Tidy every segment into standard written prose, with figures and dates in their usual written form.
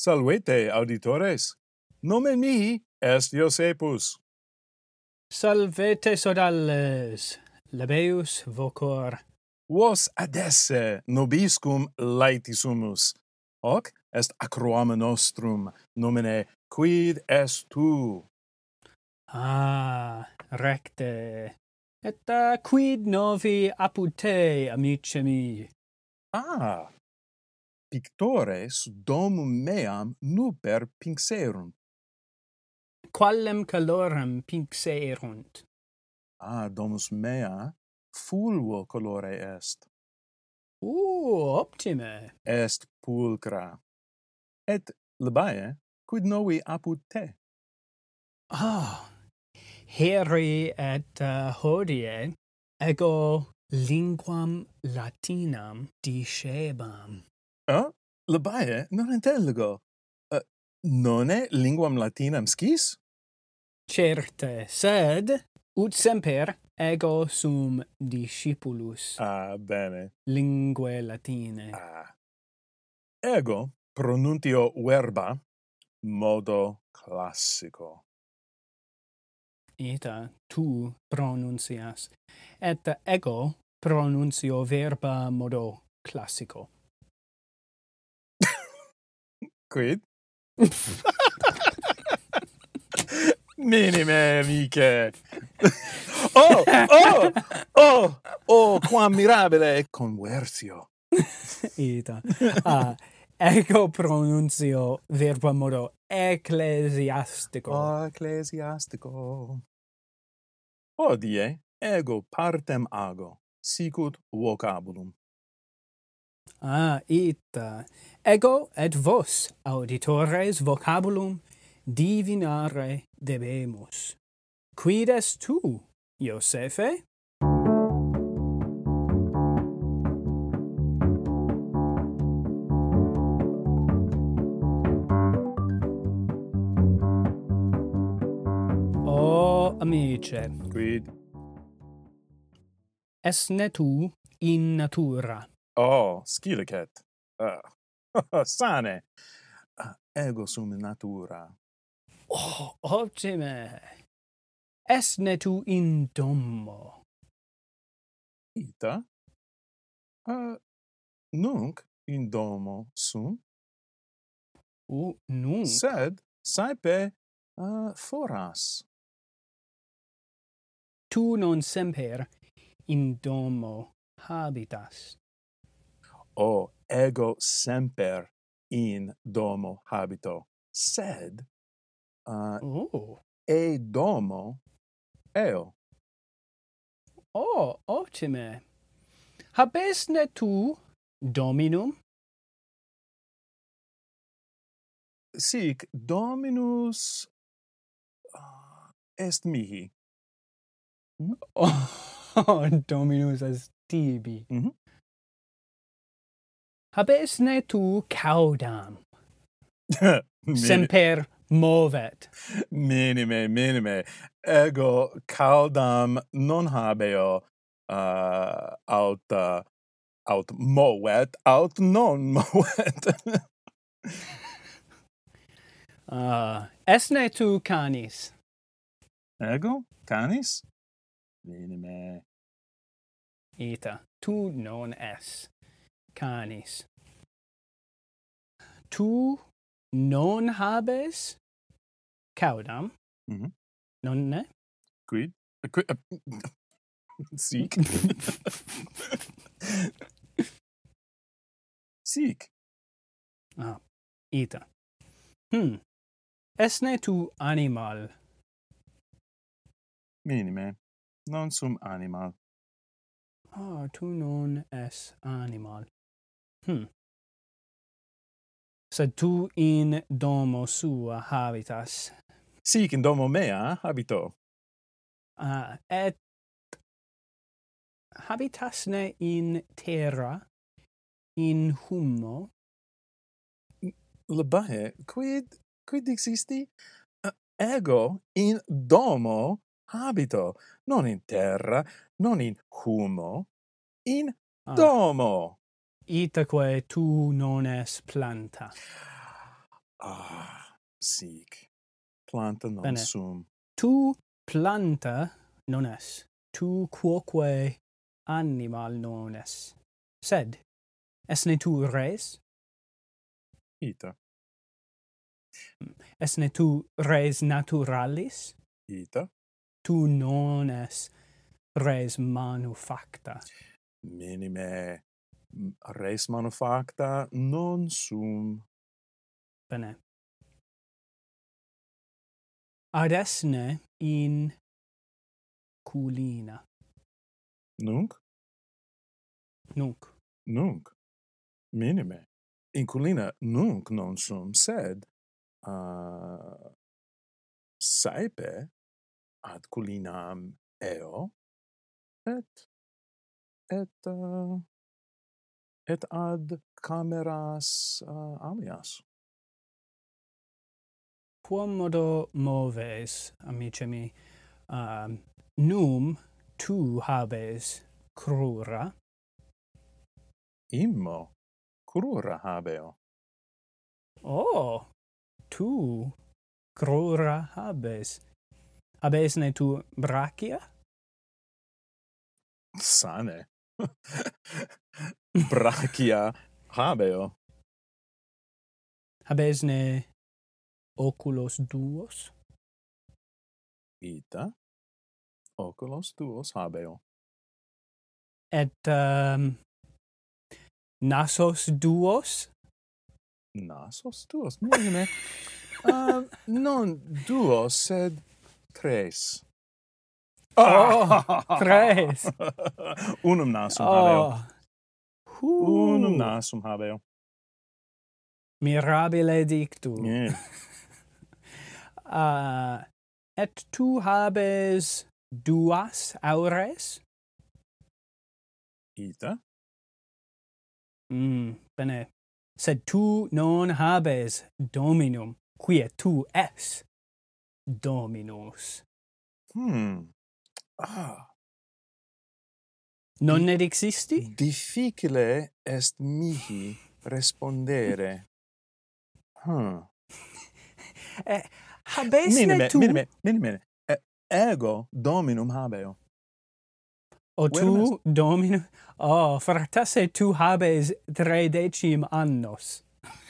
Salvete, auditores. Nomen mihi est Iosepus. Salvete sodales, labeus vocor. Vos adesse nobiscum laetisumus. Hoc est acroame nostrum, nomine quid est tu? Recte. Et quid novi apud te, amice mi? Pictores domum meam nuper pinxerunt. Qualem calorem pinxerunt? Domus mea fulvo colore est. Optime. Est pulcra. Et labae, quid novi apud te? Heri et hodie ego linguam latinam dicebam. Labae, non intelligo. Nonne linguam latinam scis? Certe, sed ut semper ego sum discipulus Bene. linguae latine. Ego pronuntio verba modo classico. Ita tu pronuncias, et ego pronuncio verba modo classico. Quid? Minime, amice. Quam mirabile conversio. Ita. Ego pronuncio verba modo ecclesiastico. Ecclesiastico. Hodie ego partem ago, sicut vocabulum. Ita. Ego et vos, auditores, vocabulum divinare debemus. Quid est tu, Iosefe? Amice, Quid? esne tu in natura? Scilicet. Sane. Ego sum in natura. Optime. Esne tu in domo? Ita? Nunc in domo sum, Nunc. sed saepe foras. Tu non semper in domo habitas. Ego semper in domo habito, sed e domo eo. Optime. Habesne tu dominum? Sic dominus est mihi. Dominus est tibi. Habesne tu caudam? Semper movet. Minime. Ego caudam non habeo aut movet, aut non movet. Esne tu canis? Ego canis? Minime. Ita, tu non es canis. Tu non habes caudam? Nonne? Quid? Sic. Sic. Ita. Esne tu animal? Minime. Non sum animal. Tu non es animal. Sed tu in domo sua habitas. Sic in domo mea habito. Et habitasne in terra, in humo? Labae, quid existi? Ego in domo habito, non in terra, non in humo, in domo. Itaque tu non es planta. Sic. Planta non Bene. sum. Tu planta non es. Tu quoque animal non es. Sed, esne tu res? Ita. Esne tu res naturalis? Ita. Tu non es res manufacta. Minime. Res manufacta non sum. Bene. Ad esne in culina. Nunc? Nunc. Nunc. Minime. In culina nunc non sum, sed saepe ad culinam eo et ad cameras alias. Quomodo moves, amici mi, num tu habes crura? Immo crura habeo. Oh, tu crura habes. Habesne tu brachia? Sane. Brachia habeo. Habesne oculos duos? Ita. Oculos tuos habeo. Et nasos duos? Nasos tuos. Minime. Non duos, sed tres. Oh, tres. Unum nasum habeo. Oh, Unum nasum habeo. mirabile dictu. Yeah. Et tu habes duas aures? Ita. Bene. Sed tu non habes dominum, quia tu es dominus. Non ed existi? Difficile est mihi respondere. Habesne tu? Minime. Ego dominum habeo. O Verum tu dominum? Oh, fratasse tu habes 13 annos.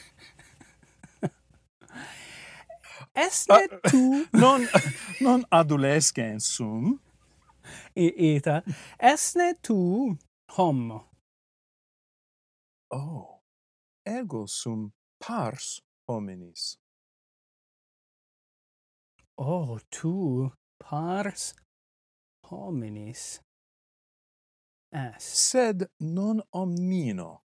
Esne tu? Non adolescens sum. Ita. Esne tu homo? Oh. Ego sum pars hominis. Oh, tu pars hominis es. Sed non omnino.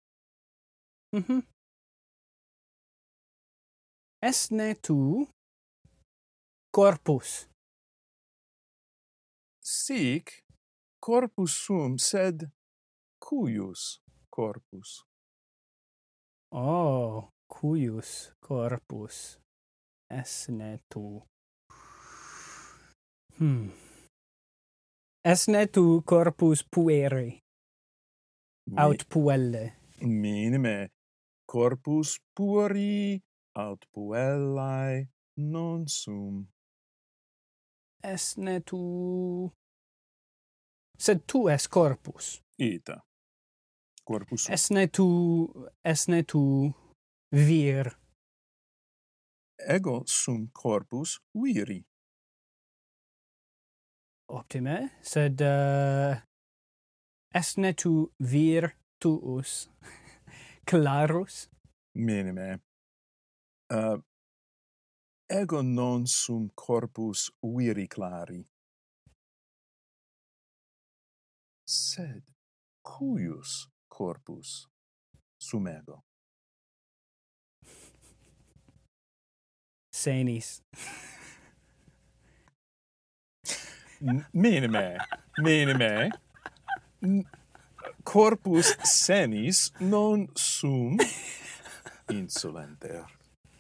Esne tu corpus? Sic corpus sum, sed cuius corpus? Oh, cuius corpus esne tu? Esne tu corpus pueri? Aut puelle? Minime. Corpus pueri aut puellae non sum. Esne tu... Sed tu es corpus. Ita. Corpus sum. Esne tu vir. Ego sum corpus viri. Optime. Sed esne tu vir tuus clarus? Minime. Ego non sum corpus viri clari. Sed cuius corpus sum ego? Senis. Minime. Corpus senis non sum insolenter.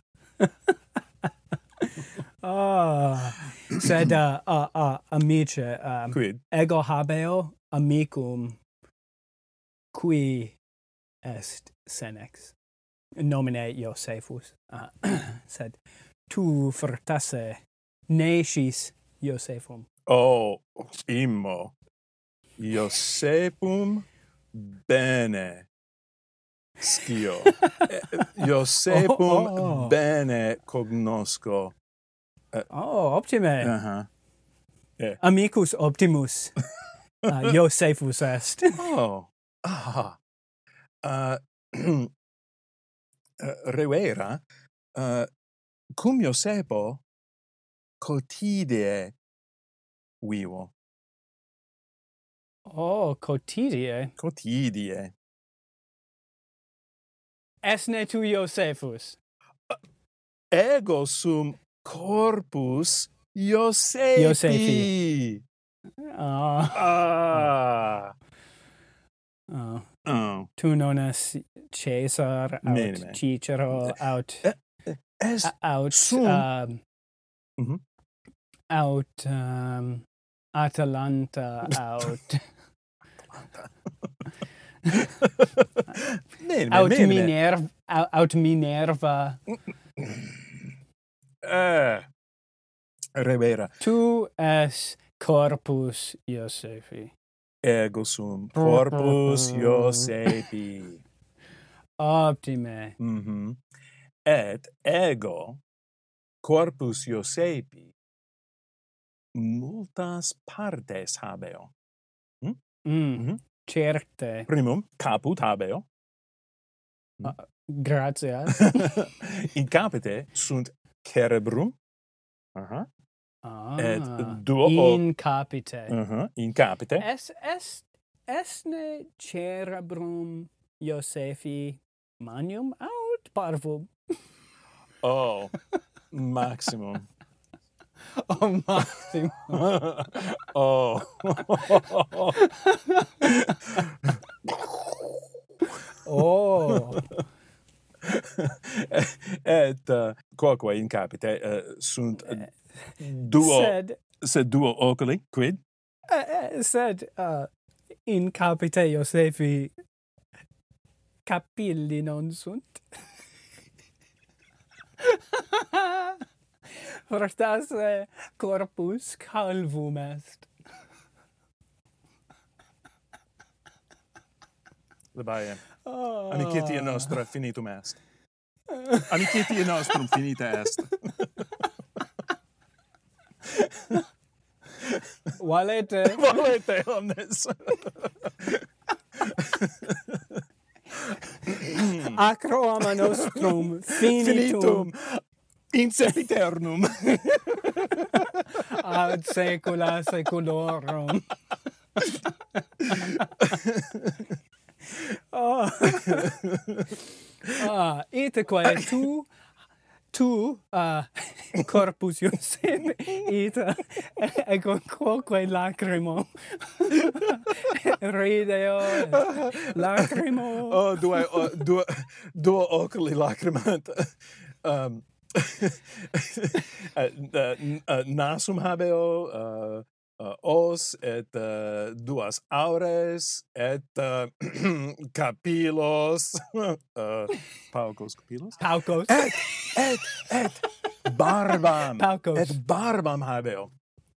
Sed amice, Quid? ego habeo amicum qui est senex. nomine Josephus, sed tu fortasse necis Josephum. Immo. Iosepum bene scio. Iosepum bene cognosco. Optime. Amicus optimus. Josephus est. Revera, cum Iosepo cotidie vivo. Cotidie. Cotidie. Esne tu Josephus? Ego sum corpus Iosepi. Tu non es Caesar, aut Cicero, aut Atalanta, aut Minerva. Revera. Tu es corpus Iosepi. Ego sum corpus Iosepi. Optime. Et ego corpus Iosepi multas partes habeo. Certe. Primum, caput habeo. Gratias. In capite sunt cerebrum. Et duo in capite. In capite. Esne cerebrum Iosepi magnum aut parvum? Maximum. Maximum. Et quoque in capite sunt duo sed duo oculi, quid? Sed in capite Iosepi capilli non sunt. Fortasse corpus calvum est. Labae. Amicitia nostra finitum est. Amicitia nostrum finita est. Valete omnes. Acro ama nostrum finitum in sempiternum. Ad saecula saeculorum. Itaque tu corpus Iosepi ita ego quoque lacrimo rideo lacrimo duo oculi lacrimant. Nasum habeo os et duas aures et capillos paucos capillos et barbam paucos. Et barbam habeo.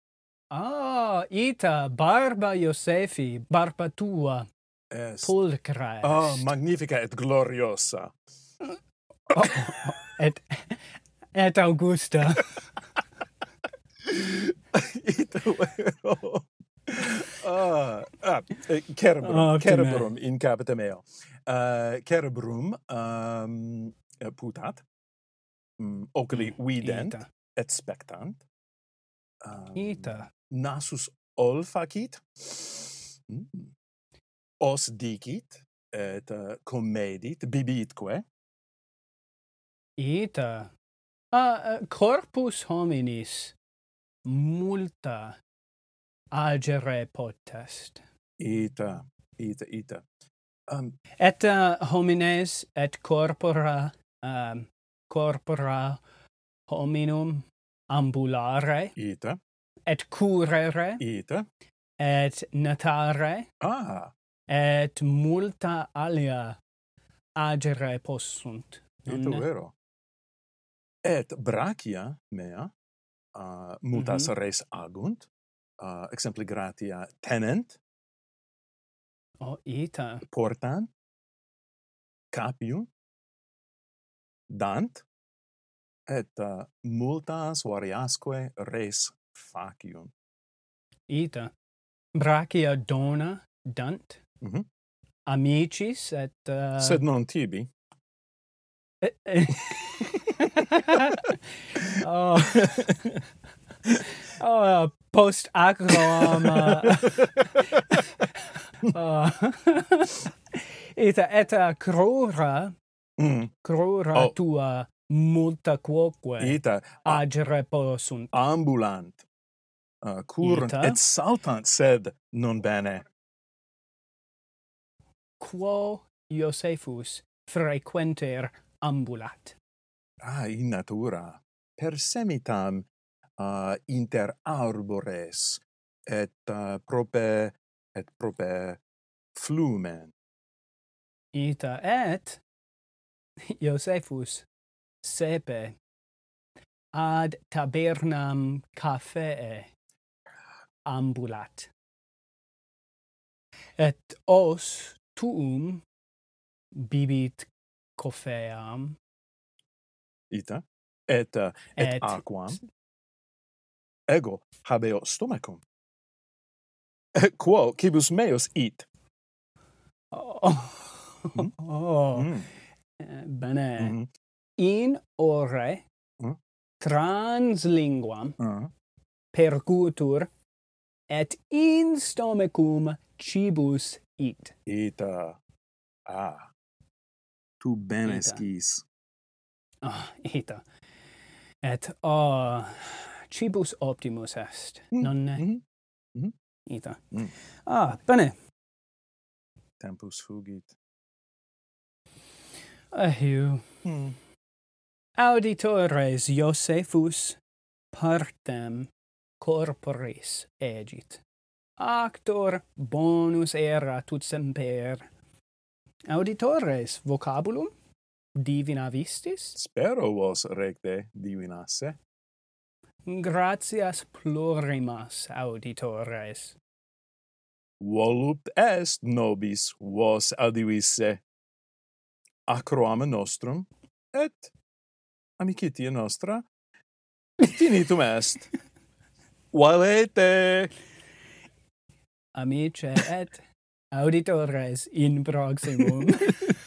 Ita barba Iosepi, barba tua Est. pulchra est. Magnifica et gloriosa. Et augusta. Cerebrum in capita meo. Cerebrum putat, oculi vident et spectant. Nasus olfacit, os dicit et comedit, bibitque. Corpus hominis multa agere potest. Ita. Et homines et corpora hominum ambulare. Ita. Et curere. Ita. Et natare. Et multa alia agere possunt. Ito vero. Et brachia mea multas res agunt, exempli gratia tenent, ita. portant, capiunt, dant, et multas variasque res faciunt. Ita. Brachia dona dant. Amicis et... Sed non tibi. Post acroam ita et crura tua multa quoque Ita agere possunt. ambulant, current et saltant, sed non bene. Quo Iosephus frequenter ambulat. In natura, per semitam inter arbores, et prope flumen. Ita et Iosephus sepe ad tabernam cafee ambulat. Et os tuum bibit coffeam. Ita, et aquam. Ego habeo stomachum. Quo cibus meus it. Bene. In ore translinguam percutur et in stomachum cibus it. Ita. Tu bene scis. Ita. Et cibus optimus est, nonne? Ita. Bene. Tempus fugit. Ehiu. Auditores Iosephus partem corporis egit. Actor bonus era tut semper. Auditores vocabulum divina vistis? Spero vos recte divinasse. Gratias plurimas, auditores. Volupt est nobis vos audivisse. Acroam nostrum, et amicitia nostra finitum est. Valete! Amice et auditores in proximum.